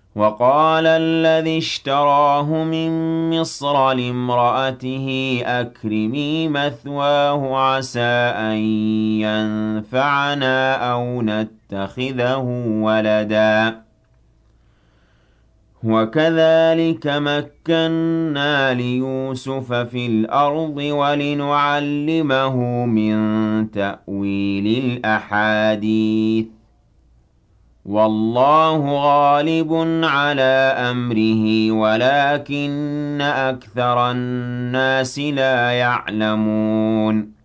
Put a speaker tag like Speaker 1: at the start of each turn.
Speaker 1: وقال الذي اشتراه من مصر لامرأته أكرمي مثواه عسى أن ينفعنا أو نتخذه ولدا وكذلك مكنا ليوسف في الأرض ولنعلمه من تأويل الأحاديث والله غالب على أمره ولكن أكثر الناس لا يعلمون